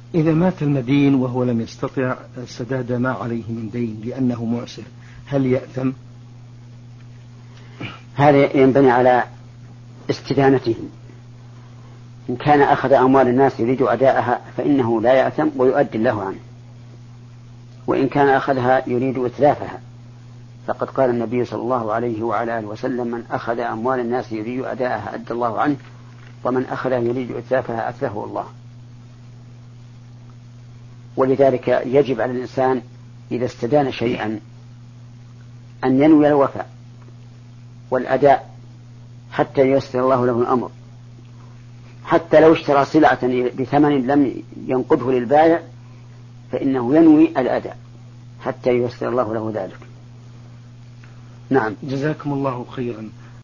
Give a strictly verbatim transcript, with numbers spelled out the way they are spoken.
إذا مات المدين وهو لم يستطع سداد ما عليه من دين لأنه معسر هل يأثم؟ هذا ينبني على استدانته. إن كان أخذ أموال الناس يريد أداءها فإنه لا يأثم ويؤدي الله عنه، وإن كان أخذها يريد إتلافها فقد قال النبي صلى الله عليه وعلى آله وسلم: من أخذ أموال الناس يريد أداءها أدى الله عنه، ومن أخذها يريد إتلافها أتلفه الله. ولذلك يجب على الإنسان إذا استدان شيئا أن ينوي الوفاء والأداء حتى ييسر الله له الأمر، حتى لو اشترى سلعة بثمن لم ينقده للبائع فإنه ينوي الأداء حتى ييسر الله له ذلك. نعم. جزاكم الله خيرا.